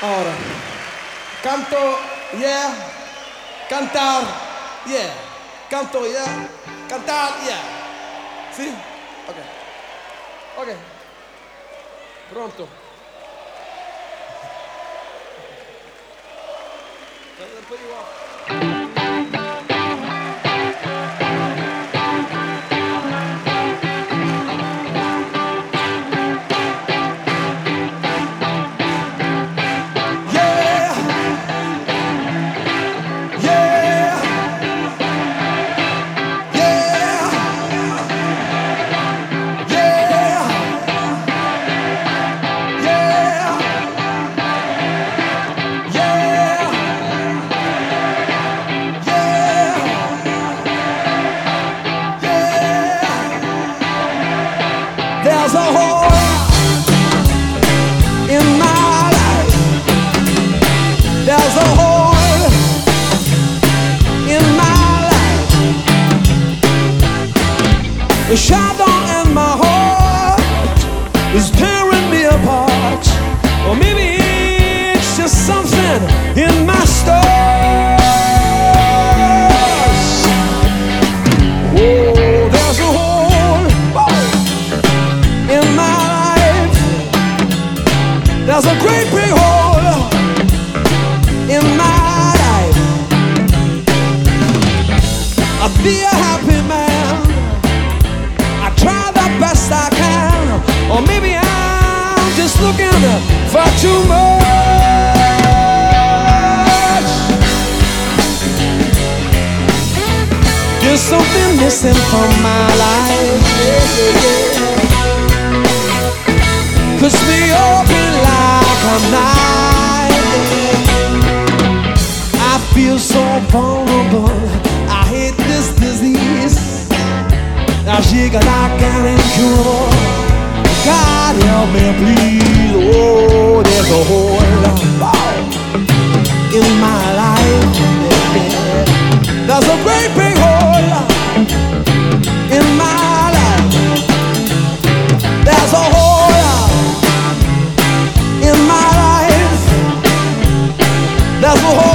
Ahora, canto, yeah, cantar, yeah, canto, yeah, cantar, yeah. ¿Sí? Ok. Ok. Pronto. Después igual. There's a hole in my life. There's a hole in my life. The shadow in my heart is tearing me apart. Or maybe it's just something in my stars. Oh, there's a hole in my life. There's a great big hole in my life. I'll be a happy man. I try the best I can. Or maybe I'm just looking for too much. There's something missing from my life. Push me open like a knife. I feel so vulnerable. I hate this disease. I shake like an incurable. God help me please. Oh, there's a hole in my life. There's a great big hole in my life. There's a hole in my life. There's a hole.